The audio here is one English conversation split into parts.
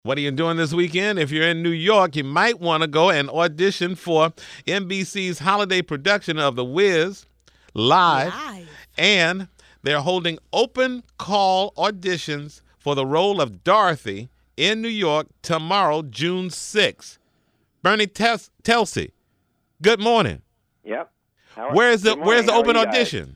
What are you doing this weekend? If you're in New York, you might want to go and audition for NBC's holiday production of The Wiz live. And they're holding open call auditions for the role of Dorothy in New York tomorrow, June 6th. Bernie Telsey, good morning. Yep. Where's the open audition?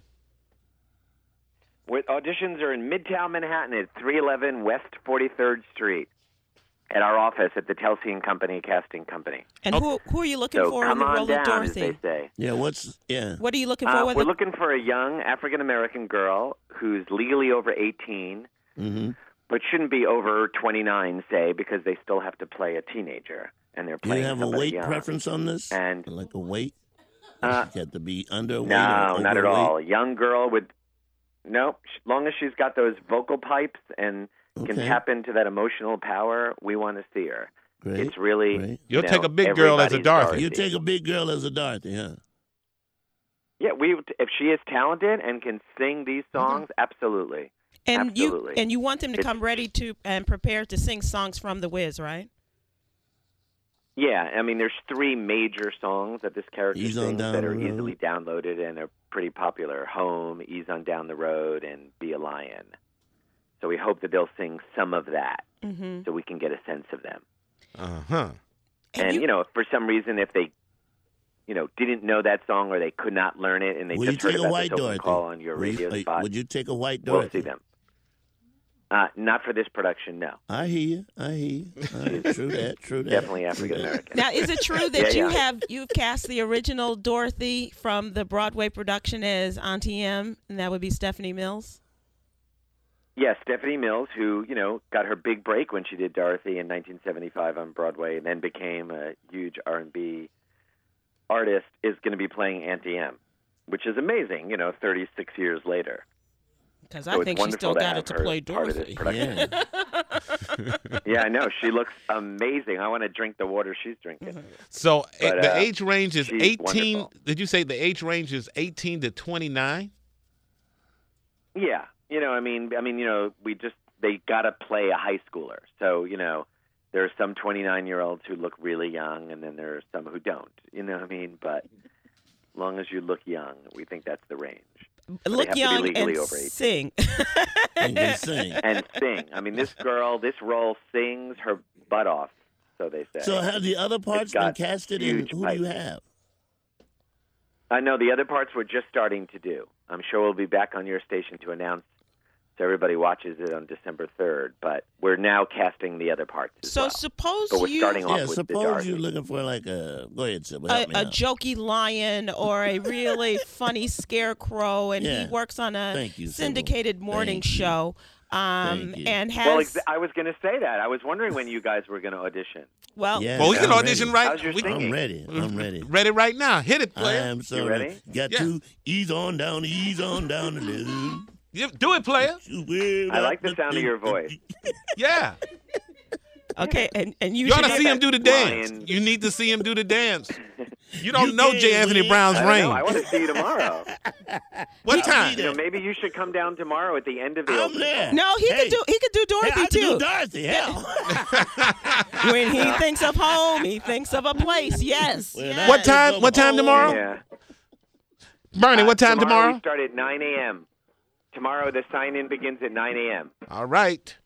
Auditions are in Midtown Manhattan at 311 West 43rd Street at our office at the Telsey and Company Casting Company. And who are you looking for in the role of Dorothy? As they say. Yeah, What are you looking for? We're looking for a young African-American girl who's legally over 18, but shouldn't be over 29, say, because they still have to play a teenager. And they're playing. Do you have a weight young. preference on this? And like a weight? She had to be underweight. No, or not at overweight? all. A young girl with as long as she's got those vocal pipes and can tap into that emotional power, we want to see her. Great. It's really Great. You'll take a big girl as a Dorothy. You take a big girl as a Dorothy, huh? Yeah, if she is talented and can sing these songs, absolutely. And absolutely. you want them to come ready to and prepared to sing songs from The Wiz, right? Yeah, I mean, there's 3 major songs that this character sings that are easily downloaded and are pretty popular. Home, Ease on Down the Road, and Be a Lion. So we hope that they'll sing some of that so we can get a sense of them. Uh-huh. And, if for some reason, if they, didn't know that song or they could not learn it and they just heard about the open call on your radio spot. Would you take a white Dorothy? We'll see them. Not for this production, no. I hear you. All right, true that. Definitely African American. Now, is it true that you've cast the original Dorothy from the Broadway production as Auntie M, and that would be Stephanie Mills? Yes, Stephanie Mills, who, got her big break when she did Dorothy in 1975 on Broadway and then became a huge R&B artist, is going to be playing Auntie M, which is amazing, 36 years later. Because I think she still got it to play Dorothy. Yeah. Yeah, I know. She looks amazing. I want to drink the water she's drinking. So the age range is 18. Wonderful. Did you say the age range is 18 to 29? Yeah. They got to play a high schooler. So, there are some 29-year-olds who look really young, and then there are some who don't. You know what I mean? But as long as you look young, we think that's the range. Look young and sing. And sing. And sing. I mean, this role sings her butt off, so they say. So have the other parts been casted, and who do you have? I know the other parts we're just starting to do. I'm sure we'll be back on your station to announce so everybody watches it on December 3rd. But we're now casting the other parts as well. Suppose but we're starting off with suppose you're looking for like a jokey lion or a really funny scarecrow, and he works on a syndicated morning show. And has I was going to say that. I was wondering when you guys were going to audition. Well, we can audition right. I'm ready. Ready right now. Hit it, player. I am so you ready? Got to ease on down the list. Do it, player. I like the sound of your voice. Yeah. Okay, and you ought to see him do the dance. You need to see him do the dance. You don't know J. Anthony Brown's range. I want to see you tomorrow. What time? Maybe you should come down tomorrow at the end of the I'm there. No, he could do Dorothy too. Do Dorothy, hell. When he thinks of home, he thinks of a place. Yes. What time? What time tomorrow? Yeah. Bernie, what time tomorrow? We start at 9 a.m. Tomorrow, the sign-in begins at 9 a.m. All right.